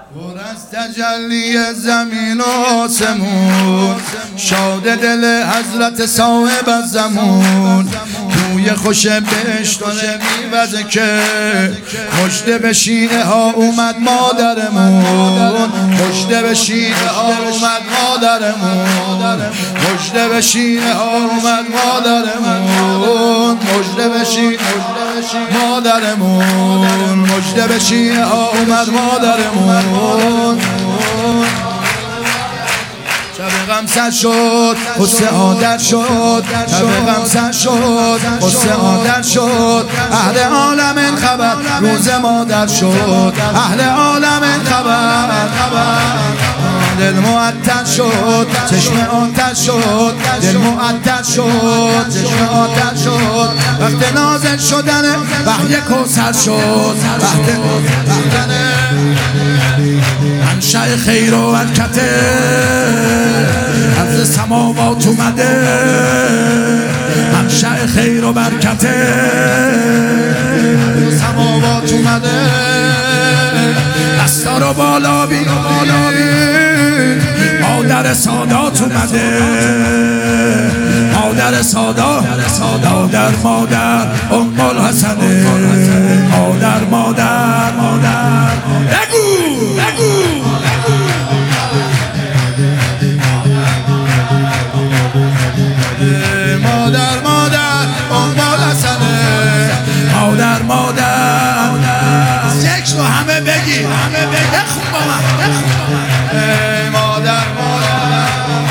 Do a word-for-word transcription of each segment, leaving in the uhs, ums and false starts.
پر از تجلی زمین و آسمون، شاد دل حضرت صاحب الزمان. بوی خوش بهشت نمیوزه که مژده به شینه ها اومد مادرمون، مژده به شینه ها اومد مادرمون، مژده به شینه ها اومد مادرمون، مژده به شینه مادرمون، مژده به شینه ها اومد مادرمون. شب غم سر شد قصه عادت شد، شب غم سر شد قصه عادت شد. اهل عالم این خبر روز مادر شد، اهل عالم این خبر دل معطل شد، چشم آتش شد، دل معطل شد، چشم آتش شد. وقت نازل شدن وحی کوثر شد، وقت نازل منشأ خیر و برکت از سماوات اومده، منشأ خیر و برکت از سماوات اومده. دستا رو بالا بین بالا بین، مادر سادات اومده، مادر سادات، مادر مادر ام الحسنه، مادر مادر مادر بگو بگو مادر مادر ام الحسنه، مادر مادر سکس رو همه بگی همه بگی بخون با من مادر مادر.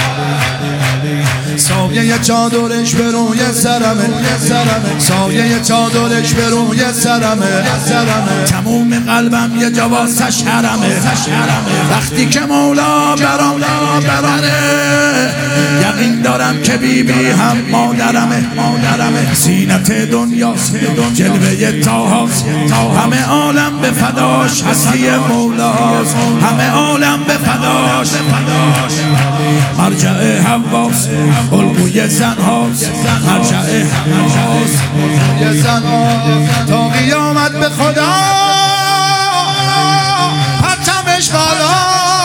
سایه چادرش به روی سرمه، سایه چادرش به روی سرمه، تموم قلبم یه جواسش حرمه. وقتی که مولا برام براره، یقین دارم که بی بی هم مادرمه، مادرمه. زینت دنیاست، جلوه تاهاست، همه عالم به فداش، هستی مولاست، همه عالم به فداش. مرجع حواس الگوی زن هاست، مرجع حواس الگوی زن هاست. تا قیامت به خدا پرچمش بالا،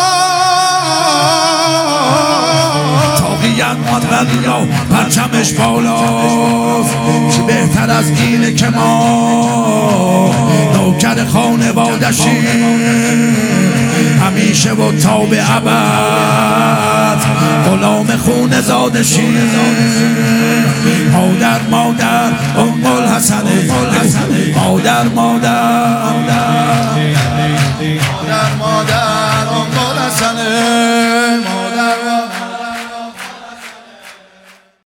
تا قیامت والله پرچمش بالاست. چی بهتر از اینه که ما نوکر خانوادشیم همیشه و تا به ابد، غلام خون زادشیم. مادر مادر ام الحسنه، مادر مادر